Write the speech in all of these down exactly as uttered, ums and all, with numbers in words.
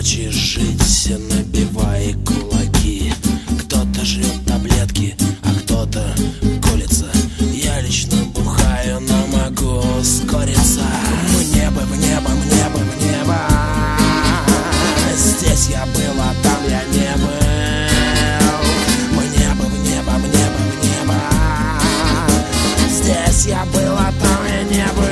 хочешь жить, набивай кулаки. Кто-то жрет таблетки, а кто-то колется. Я лично бухаю, но могу ускориться. В небо, в небо, в небо, в небо. Здесь я был, а там я не был. В небо, в небо, в небо, в небо. Здесь я был, а там я не был.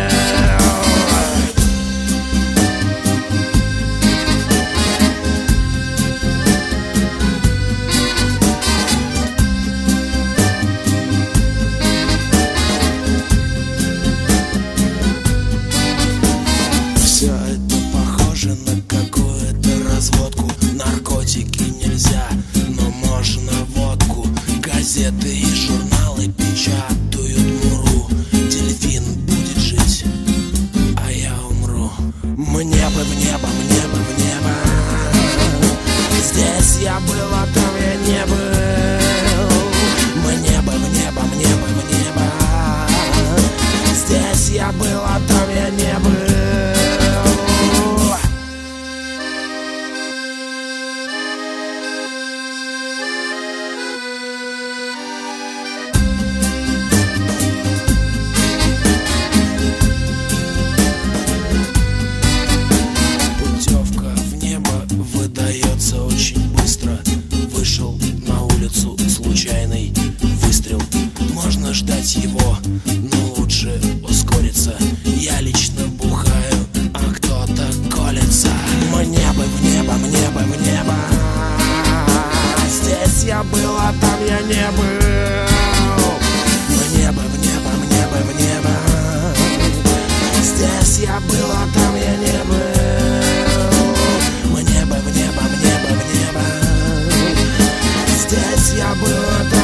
Все это похоже на какую-то разводку. Наркотики нельзя, но можно водку. Газеты и журналы печатают муру. Дельфин будет жить, а я умру. Мне бы в небо, мне бы в небо. Здесь я был, а там я не был. Мне бы в небо, мне бы в небо. Здесь я был, а там я не был. Выдается очень быстро. Вышел на улицу, случайный выстрел. Можно ждать его, но лучше ускориться. Я лично бухаю, а кто-то колется. Мне бы в небо, мне бы в небо. Здесь я был, а там я не был. Мне бы в небо, мне бы в небо. Здесь я был, а там я не был. Здесь я был, а